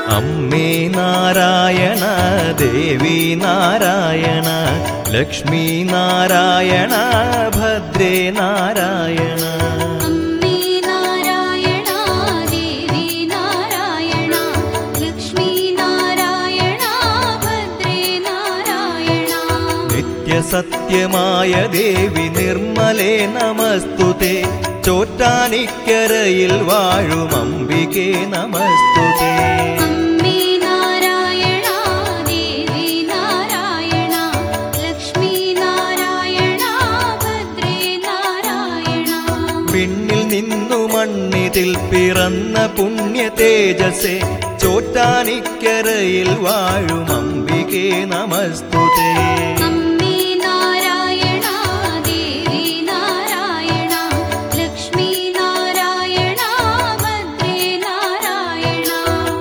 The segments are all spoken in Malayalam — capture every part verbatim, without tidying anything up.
അമ്മേ നാരായണ ദേവി നാരായണ ലക്ഷ്മി നാരായണ ഭദ്രേ നാരായണ. അമ്മേ നാരായണ ദേവി നാരായണ ലക്ഷ്മി നാരായണ ഭദ്രേ നാരായണ. നിത്യസത്യമായ ദേവി നിർമ്മലേ നമസ്തുതേ. ചോറ്റാനിക്കരയിൽ വാഴും അംബികേ നമസ്തുതേ. അമ്മേ നാരായണ ദേവി നാരായണ ലക്ഷ്മി നാരായണ ഭദ്രേ നാരായണ. വിണ്ണിൽ നിന്നു മണ്ണിതിൽ പിറന്ന പുണ്യ തേജസ്സേ. ചോറ്റാനിക്കരയിൽ വാഴും അംബികേ നമസ്തുതേ. അമ്മേ നാരായണ ദേവി നാരായണ ലക്ഷ്മി നാരായണ ഭദ്രേ നാരായണ.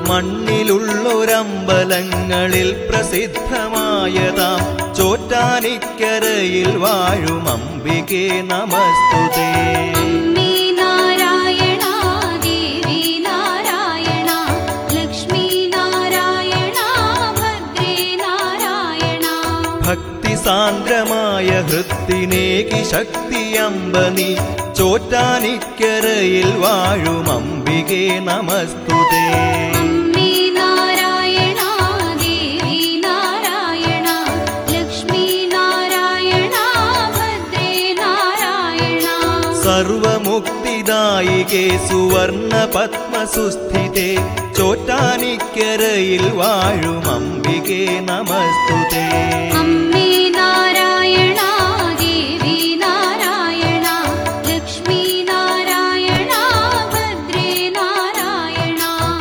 മണ്ണിലുള്ളൊരമ്പലങ്ങളിൽ പ്രസിദ്ധമായതാം ചോറ്റാനിക്കരയിൽ വാഴും അംബികേ നമസ്തുതേ. അമ്മേ നാരായണ ദേവി നാരായണ ലക്ഷ്മി നാരായണ ഭദ്രേ നാരായണ. ഭക്തി സാന്ദ്രമായ ഹൃത്തിനേകി ശക്തിയമ്പനി. ചോറ്റാനിക്കരയിൽ വാഴും അംബികേ നമസ്തുതേ. അമ്മേ നാരായണ ദേവി നാരായണ ലക്ഷ്മി നാരായണ ഭദ്രേ നാരായണ. സർവമുക്തിദായികേ സുവർണ പത്മസുസ്ഥിതേ. ചോറ്റാനിക്കരയിൽ വാഴും അംബികേ നമസ്തുതേ. അമ്മേ നാരായണ ദേവി നാരായണ ലക്ഷ്മി നാരായണ ഭദ്രേ നാരായണ.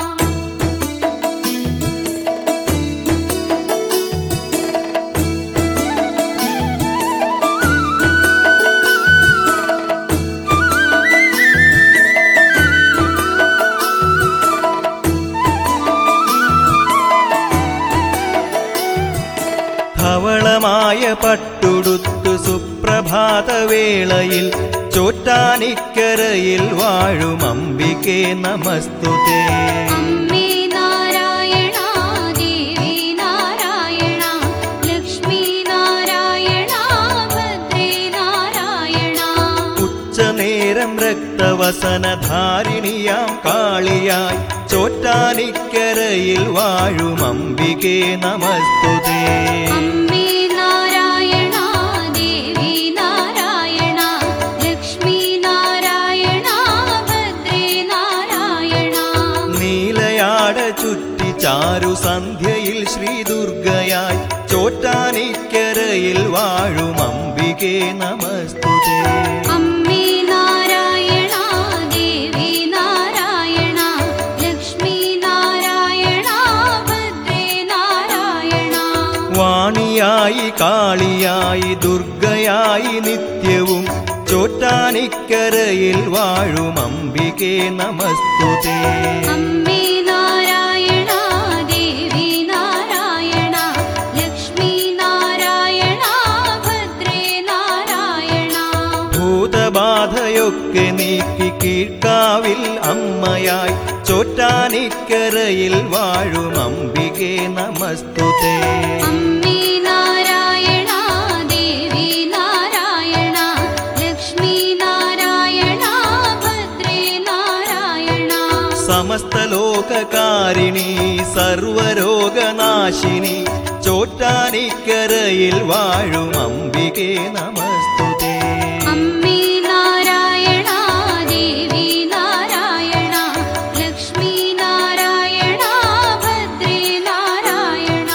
ധവളമായ പട്ടുടുത്തു സുപ്രഭാതവേളയിൽ ചോറ്റാനിക്കരയിൽ വാഴും അംബികേ നമസ്തുതേ. അമ്മേ നാരായണ ദേവി നാരായണ ലക്ഷ്മി നാരായണ ഭദ്രേ നാരായണ. ഉച്ചനേരം രക്തവസനധാരിണിയാം കാളിയായി ചോറ്റാനിക്കരയിൽ വാഴും അംബികേ നമസ്തുതേ. അമ്മേ നാരായണ ദേവി നാരായണ ലക്ഷ്മി നാരായണ ഭദ്രേ നാരായണ. നീലയാട ചുറ്റി ചാരു സന്ധ്യയിൽ ശ്രീദുർഗയായി ചോറ്റാനിക്കരയിൽ വാഴും അംബികേ നമസ്തുതേ. അമ്മേ നാരായണ ദേവി നാരായണ ലക്ഷ്മി നാരായണ ഭദ്രേ നാരായണ. വാണിയായി കാളിയായി ദുർഗയായി നിത്യവും ചോറ്റാനിക്കരയിൽ വാഴും അംബികേ നമസ്തുതേ. അമ്മേ നാരായണ ദേവി നാരായണ ലക്ഷ്മി നാരായണ ഭദ്രേ നാരായണ. ഭൂതബാധയൊക്കെ നീക്കി കീഴ്ക്കാവിൽ അമ്മയായി ചോറ്റാനിക്കരയിൽ വാഴും അംബികേ നമസ്തുതേ. അമ്മേ നാരായണ ദേവി നാരായണ ലക്ഷ്മി നാരായണ ഭദ്രേ നാരായണ. സമസ്ത ലോകകാരിണി സർവരോഗനാശിനി ചോറ്റാനിക്കരയിൽ വാഴും അംബികേ നമസ്തുതേ. അമ്മേ നാരായണ ദേവി നാരായണ ലക്ഷ്മി നാരായണ ഭദ്രേ നാരായണ.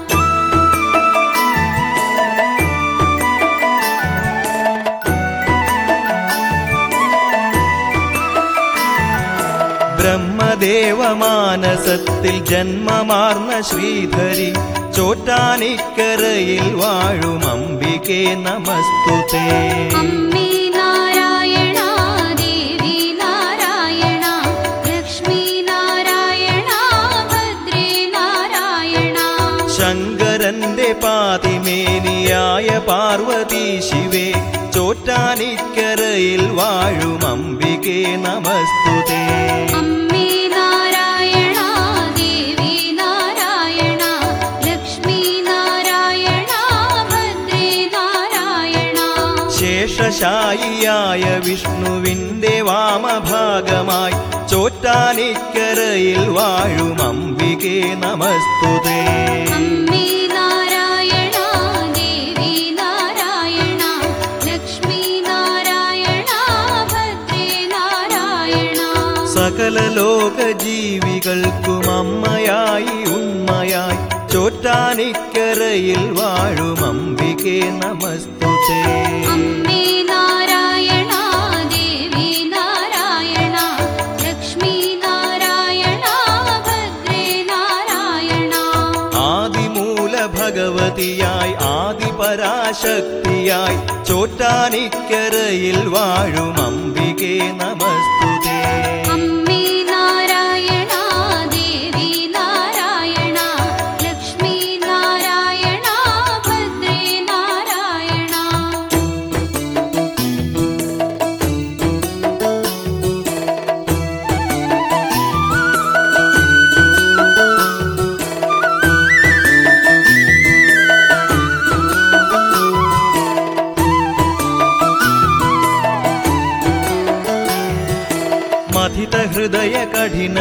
ബ്രഹ്മദേവമാനസത്തിൽ ജന്മമാർന്ന ശ്രീധരി ചോറ്റാനിക്കരയിൽ വാഴും അംബികേ നമസ്തുതേ. അമ്മേ നാരായണ ദേവി നാരായണ ലക്ഷ്മി നാരായണ ഭദ്രേ നാരായണ. ശങ്കരന്റെ പാതിമേനിയായ പാർവതി ശിവേ ചോറ്റാനിക്കരയിൽ വാഴും അംബികേ നമസ്തുതേ. അമ്മേ നാരായണ ദേവി ശേഷായിയായ വിഷ്ണുവിന്റെ വാമഭാഗമായി ചോറ്റാനിക്കരയിൽ വാഴും അംബികേ നമസ്തുതേ. അമ്മേ നാരായണ ദേവി നാരായണ ലക്ഷ്മി നാരായണ ഭദ്രേ നാരായണ. സകല ലോക ജീവികൾക്കും അമ്മയായി ഉമ്മയായി ചോറ്റാനിക്കരയിൽ വാഴും അംബികേ നമസ്തുതേ. അമ്മേ നാരായണ ദേവി നാരായണ ലക്ഷ്മി നാരായണ ഭദ്രേ നാരായണ. ആദിമൂല ഭഗവതിയായി ആദിപരാശക്തിയായി ചോറ്റാനിക്കരയിൽ വാഴും അംബികേ നമസ്തുതേ. അമ്മേ നാരായണ ദേവി നാരായണ ലക്ഷ്മി നാരായണ ഭദ്രേ നാരായണ. മഥിത ഹൃദയ കഠിന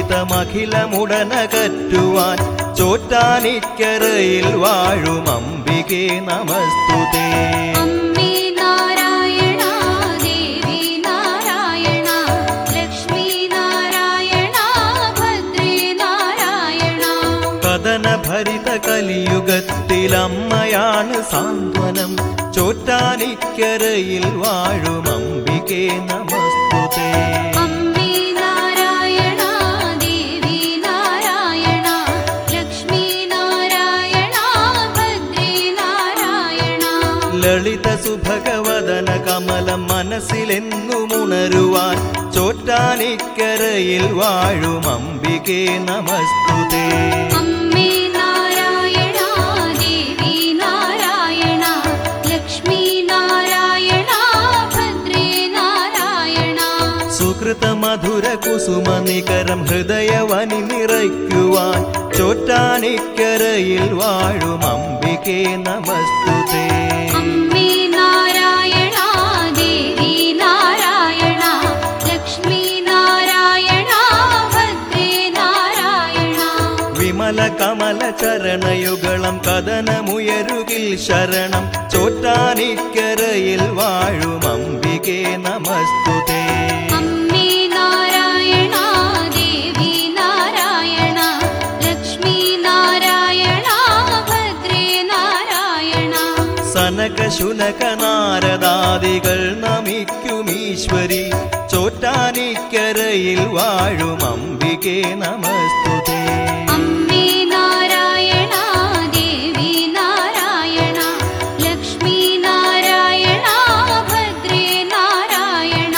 ദുരിതമഖിലമുടനകറ്റുവാൻ ചോറ്റാനിക്കരയിൽ വാഴും അംബികേ നമസ്തുതേ. അമ്മേ നാരായണ ദേവി നാരായണ ലക്ഷ്മി നാരായണ ഭദ്രേ നാരായണ. കഥന ഭരിത കലിയുഗത്തിൽ അമ്മയാണ് സാന്ത്വനം ചോറ്റാനിക്കരയിൽ വാഴും അംബികേ നമസ്തുതേ. അമ്മേ നാരായണ ദേവി നാരായണ ലക്ഷ്മി നാരായണ ഭദ്രേ നാരായണ. ലളിത സുഭഗവദന കമലം മനസ്സിലെന്നുമുണരുവാൻ ചോറ്റാനിക്കരയിൽ വാഴും അംബികേ നമസ്തുതേ. അമ്മേ നാരായണ ദേവി നാരായണ ലക്ഷ്മി നാരായണ ഭദ്രേ നാരായണ. സുകൃത മധുര കുസുമ നികരം ഹൃദയവനി നിറയ്ക്കുവാൻ ചോറ്റാനിക്കരയിൽ വാഴും അംബികേ നമസ്തുതേ. അമ്മേ നാരായണ ദേവി നാരായണ ലക്ഷ്മി നാരായണ ഭദ്രേ നാരായണ. വിമല കമല ചരണയുഗളം കഥനമുയരുകിൽ ശരണം ചോറ്റാനിക്കരയിൽ വാഴും അംബികേ നമസ്തുതേ. അമ്മേ നാരായണ ദേവി നാരായണ ലക്ഷ്മി നാരായണ ഭദ്രേ നാരായണ. സനക ശുനക നാരദാദികൾ നമിക്കുമീശ്വരി ചോറ്റാനിക്കരയിൽ വാഴും അംബികേ നമസ്തുതേ. അമ്മേ നാരായണ ദേവി നാരായണ ലക്ഷ്മി നാരായണ ഭദ്രേ നാരായണ.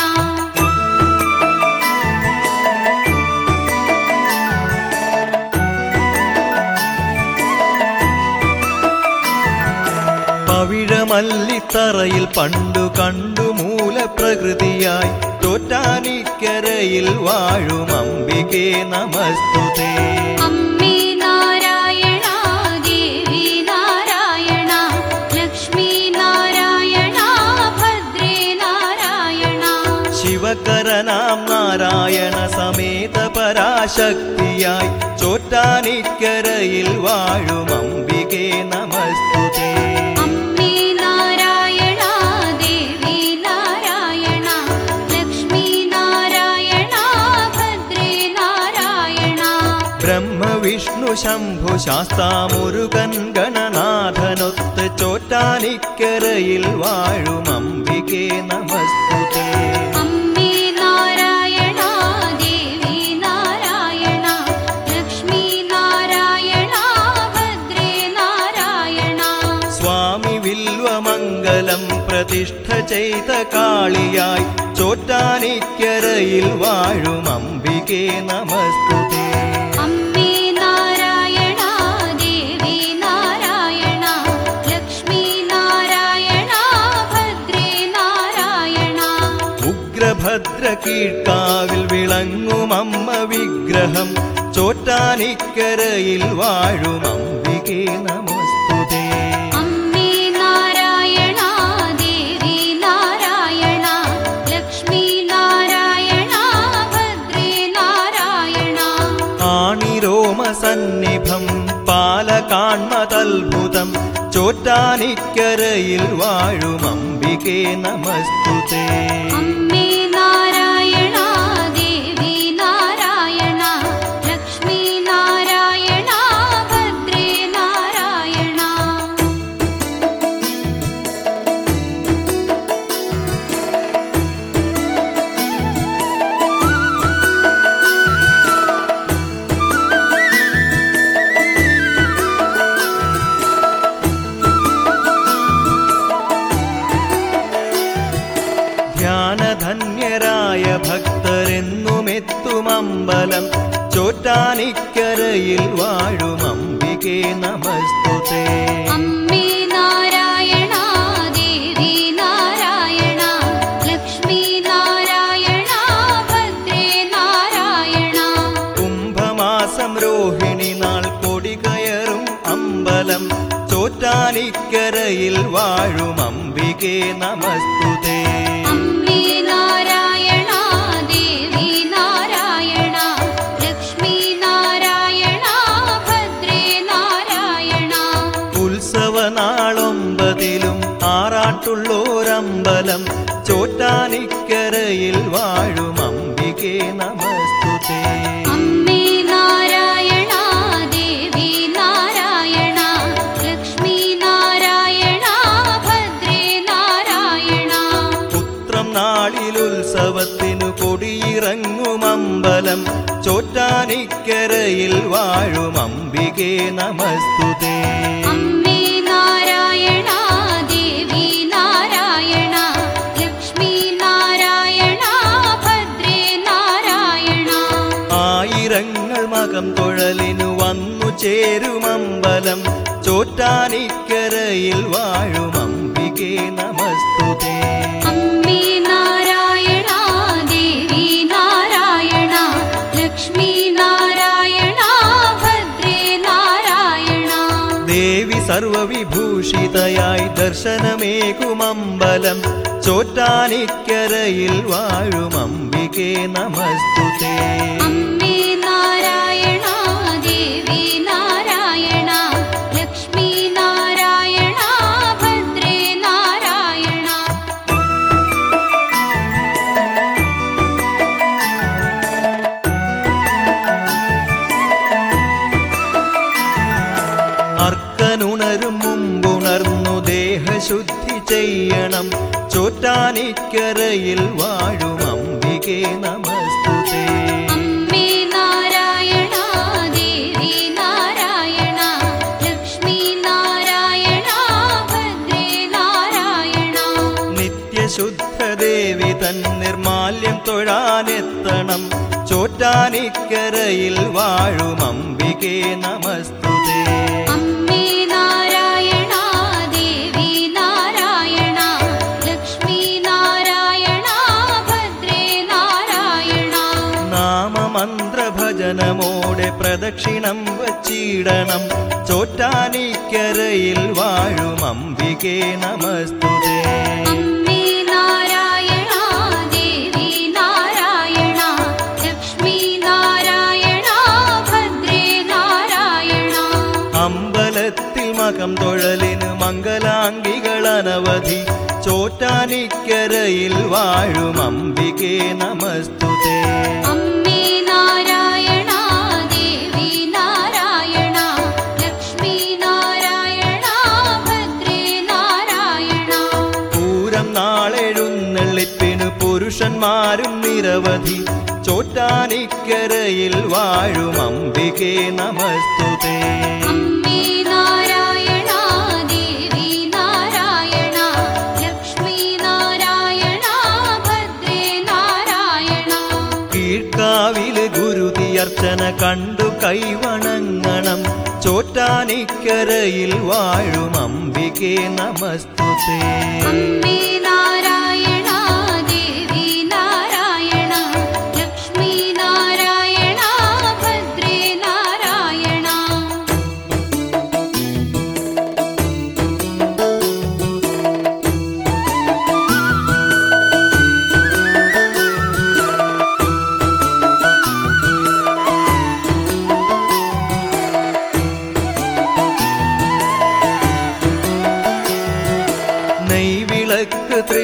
പവിഴമല്ലിത്തറയിൽ പണ്ടു കണ്ടു മൂലപ്രകൃതിയായി ചോറ്റാനിക്കരയിൽ വാഴും അംബികേ നമസ്തുതേ. അമ്മേ നാരായണ ദേവി നാരായണ ലക്ഷ്മി നാരായണ ഭദ്രേ നാരായണ. ശിവകരനാം നാരായണ സമേത പരാശക്തിയായി ചോറ്റാനിക്കരയിൽ വാഴും അംബികേ നമസ്തുതേ. അമ്മേ നാരായണ ദേവി നാരായണ ലക്ഷ്മി നാരായണ ഭദ്രേ നാരായണ. ബ്രഹ്മവിഷ്ണു ശംഭു ശാസ്താമുരുകൻ ഗണനാഥനൊത്ത് ചോറ്റാനിക്കരയിൽ വാഴും അംബികേ നമസ്തുതേ. അമ്മേ നാരായണ ദേവി നാരായണ ലക്ഷ്മി നാരായണ ഭദ്രേ നാരായണ. സ്വാമി വില്വമംഗലം പ്രതിഷ്ഠ ചെയ്ത കാളിയായി ചോറ്റാനിക്കരയിൽ വാഴും അംബികേ നമസ്തുതേ. അമ്മേ നാരായണ ദേവി നാരായണ ലക്ഷ്മി നാരായണ ഭദ്രേ നാരായണ. ഉഗ്രഭദ്ര കീഴ്ക്കാവിൽ വിളങ്ങും അമ്മ വിഗ്രഹം ചോറ്റാനിക്കരയിൽ വാഴും അംബികേ നമസ്തുതേ. അമ്മേ നാരായണ ദേവി നാരായണ സന്നിഭം പാലകാൺമതത്ഭുതം ചോറ്റാനിക്കരയിൽ വാഴും അംബികേ നമസ്തുതേ. അമ്മേ നാരായണ ദേവി നാരായണ ലക്ഷ്മി നാരായണ ഭദ്രേ നാരായണ. ധ്യാനധന്യരായ ഭക്തരെന്നുമെത്തുമമ്പലം ചോറ്റാനിക്കരയിൽ വാഴും അംബികേ നമസ്തുതേ. അമ്മേ നാരായണ ദേവി നാരായണ ലക്ഷ്മി നാരായണ ഭദ്രേ നാരായണ. കുംഭമാസം രോഹിണി നാൾ കൊടി കയറും അമ്പലം ചോറ്റാനിക്കരയിൽ വാഴും അംബികേ നമസ്തുതേ. അമ്മേ നാരായണ ദേവി നാരായണ ലക്ഷ്മി നാരായണ ഭദ്രേ നാരായണ. ഉത്സവനാളൊമ്പതിലും ആറാട്ടുള്ളോരമ്പലം ചോറ്റാനിക്കരയിൽ വാഴും അംബികേ നമസ്തുതേ. അമ്മേ നാരായണ ദേവി നാരായണ ലക്ഷ്മി നാരായണ ഭദ്രേ നാരായണ. പുത്രം നാളിലുത്സവത്തിനു കൊടിയിറങ്ങുമമ്പലം ചോറ്റാനിക്കരയിൽ വാഴും അംബികേ നമസ്തുതേ. അമ്മേ നാരായണ ദേവി നാരായണ ലക്ഷ്മി നാരായണ ഭദ്രേ നാരായണ. ആയിരങ്ങൾ മകം തൊഴലിനു വന്നു ചേരുമമ്പലം ചോറ്റാനിക്കരയിൽ വാഴും അംബികേ നമസ്തുതേ. അമ്മേ നാരായണ ദേവി നാരായണ ലക്ഷ്മി നാരായണ ഭദ്രേ നാരായണ. ദേവി സർവവിഭൂഷിതയായി ദർശനമേകുമമ്പലം ചോറ്റാനിക്കരയിൽ വാഴും അംബികേ നമസ്തുതേ. അമ്മേ നാരായണ ദേവി നാരായണ ലക്ഷ്മി നാരായണ ഭദ്രേ നാരായണ. അർക്കനുണരും മുമ്പുണർന്നു ദേഹശുദ്ധി ചെയ്യണം ചോറ്റാനിക്കരയിൽ വാഴും അംബികേ നമസ്തുതേ. അമ്മേ നാരായണ ദേവി നാരായണ ലക്ഷ്മി നാരായണ ഭദ്രേ നാരായണ. നിത്യശുദ്ധദേവി തൻ നിർമാല്യം തൊഴാനെത്തണം ചോറ്റാനിക്കരയിൽ വാഴും അംബികേ നമസ്തുതേ. അമ്മേ നാരായണ ദേവി നാരായണ ലക്ഷ്മി നാരായണ ഭദ്രേ നാരായണ. നാമമന്ത്രഭജനമോടെ പ്രദക്ഷിണം വച്ചിടണം ചോറ്റാനിക്കരയിൽ വാഴും അംബികേ നമസ്തുതേ. അമ്മേ നാരായണ ദേവി നാരായണ ലക്ഷ്മി നാരായണ ഭദ്രേ നാരായണ. അമ്പലത്തിൽ മകം തൊഴലിന് മംഗലാംഗികൾ അനവധി ചോറ്റാനിക്കരയിൽ വാഴും അംബികേ നമസ്തുതേ. അമ്മേ നാരായണ ദേവി നാരായണ ലക്ഷ്മി നാരായണ ഭദ്രേ നാരായണ. പൂരം നാളെഴുന്നള്ളിപ്പിന് പുരുഷന്മാരും നിരവധി ചോറ്റാനിക്കരയിൽ വാഴും അംബികേ നമസ്തുതേ. അമ്മേ നാരായണ ദേവി നാരായണ ലക്ഷ്മി നാരായണ ഭദ്രേ നാരായണ. കീഴ്ക്കാവില് ഗുരുതിയർച്ചന കണ്ടു കൈവണങ്ങണം ചോറ്റാനിക്കരയിൽ വാഴും അംബികേ നമസ്തുതേ. അമ്മേ നാരായണ ദേവി നാരായണ ലക്ഷ്മി നാരായണ ഭദ്രേ നാരായണ.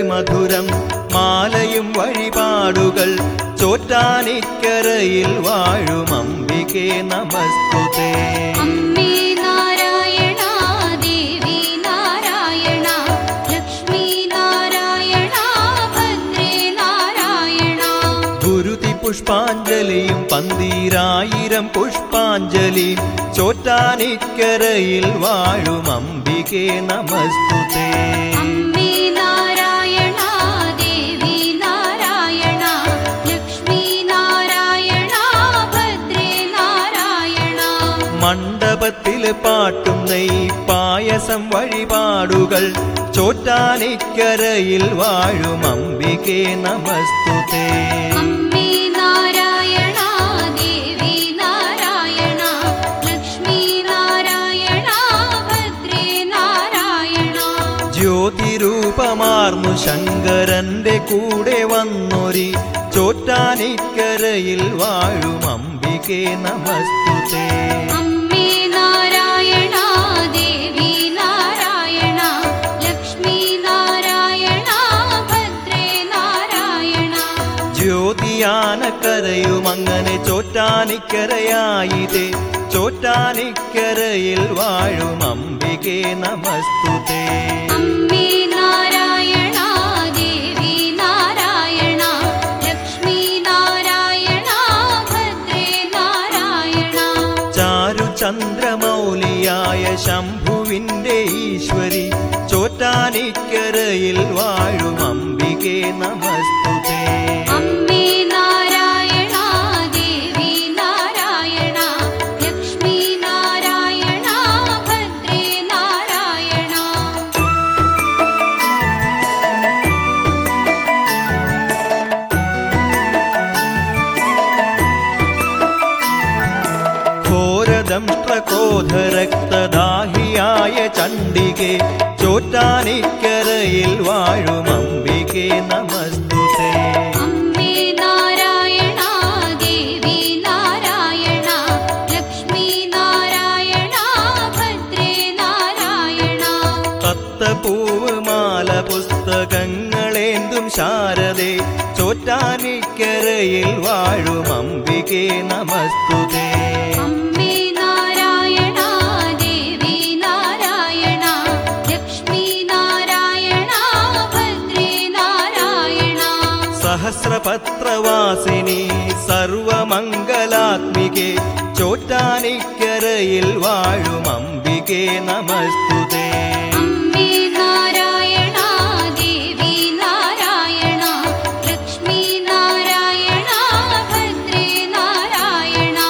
മധുരം മാലയും വഴിപാടുകൾ ചോറ്റാനിക്കരയിൽ വാഴും അംബികേ നമസ്തുതേ. അമ്മേ നാരായണ ദേവി നാരായണ ലക്ഷ്മി നാരായണ ഭദ്രേ നാരായണ. ഗുരുതി പുഷ്പാഞ്ജലിയും പന്തീരായിരം പുഷ്പാഞ്ജലിയും ചോറ്റാനിക്കരയിൽ വാഴും അംബികേ നമസ്തുതേ. അമ്മേ നാരായണ ദേവി നാരായണ ലക്ഷ്മി നാരായണ ഭദ്രേ നാരായണ. മണ്ഡപത്തില് പാട്ടും നെയ് പായസം വഴിപാടുകൾ ചോറ്റാനിക്കരയിൽ വാഴും അംബികേ നമസ്തുതേ. അമ്മേ നാരായണ ദേവി നാരായണ ലക്ഷ്മി നാരായണ ഭദ്രേ നാരായണ. ജ്യോതിരൂപമാർന്നു ശങ്കരന്റെ കൂടെ വന്നൊരി ചോറ്റാനിക്കരയിൽ വാഴും അംബികേ നമസ്തുതേ. അമ്മേ നാരായണ ദേവി നാരായണ ലക്ഷ്മി നാരായണ ഭദ്രേ നാരായണ. ജ്യോതിയാനക്കരയുമങ്ങനെ ചോറ്റാനിക്കരയായിതേ ചോറ്റാനിക്കരയിൽ വാഴും അംബികേ നമസ്തുതേ. അമ്മേ നാരായണ ദേവി നാരായണ ലക്ഷ്മി നാരായണ ഭദ്രേ നാരായണ. ചാരുചന്ദ്രമൗലിയായ ശംഭുവിന്റെ ഈശ്വരി ചോറ്റാനിക്കരയിൽ വാഴും അംബികേ നമസ്തുതേ. അമ്മേ നാരായണ ദേവി നാരായണ ലക്ഷ്മി നാരായണ ഭദ്രേ നാരായണ. ഘോരദംഷ്ട്രക്രോധരക്തദാഹിയായ ചണ്ഡികേ ചോറ്റാനിക്കരയിൽ വാഴും അംബികേ നമസ്തുതേ. അമ്മേ നാരായണ ദേവി നാരായണ ലക്ഷ്മി നാരായണ ഭദ്രേ നാരായണ. തത്തപ്പൂവ് മാല പുസ്തകങ്ങളേന്തും ശാരദേ ചോറ്റാനിക്കരയിൽ വാഴും അംബികേ നമസ്തുതേ. അമ്മേ നാരായണ ദേവി നാരായണ ലക്ഷ്മി നാരായണ ഭദ്രേ നാരായണ. സഹസ്രപത്രവാസിനി സർവമംഗലാത്മികേ ചോറ്റാനിക്കരയിൽ വാഴും അംബികേ നമസ്തുതേ. അമ്മേ നാരായണ ദേവി നാരായണ ലക്ഷ്മി നാരായണ ഭദ്രേ നാരായണ.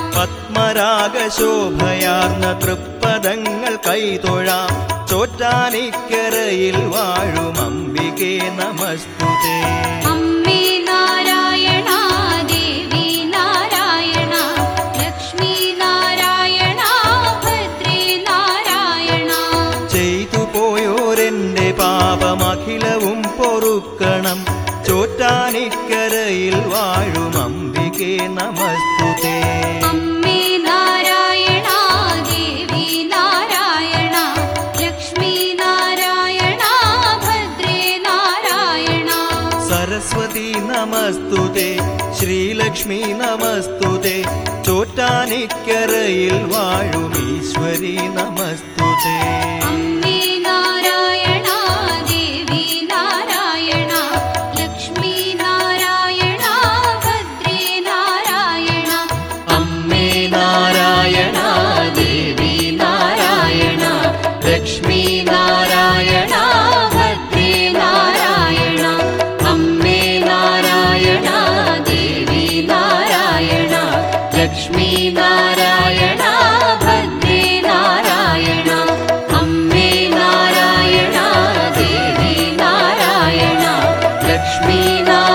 പത്മരാഗശോഭയാർന്ന തൃപ്പദങ്ങൾ കൈതൊഴാം ചോറ്റാനിക്കരയിൽ വാഴും അംബികേ നമസ്തുതേ. അമ്മേ നാരായണ ദേവി നാരായണ ലക്ഷ്മി നാരായണ ഭദ്രേ നാരായണ. ചെയ്തു പോയോരെന്റെ പാപമഖിലവും പൊറുക്കണം ചോറ്റാനിക്കരയിൽ വാഴും അംബികേ നമസ്തുതേ. അമ്മേ നാരായണ ദേവി നാരായണ ലക്ഷ്മി നാരായണ ഭദ്രേ നാരായണ. സരസ്വതി നമസ്തുതേ ശ്രീലക്ഷ്മി നമസ്തുതേ ചോറ്റാനിക്കരയിൽ വാഴും ഈശ്വരി നമസ്തുതേ. അമ്മേ നാരായണ ദേവി നാരായണ ലക്ഷ്മി നാരായണ ഭദ്രേ നാരായണ. അമ്മേ നാരായണ ദേവി നാരായണ ലക്ഷ്മി നാരായണ ഭദ്രേ നാരായണ. അമ്മേ നാരായണ ദേവി നാരായണ ലക്ഷ്മി നാരായണ ഭദ്രേ നാരായണ. അമ്മേ നാരായണ ദേവി നാരായണ ലക്ഷ്മി നാരായണ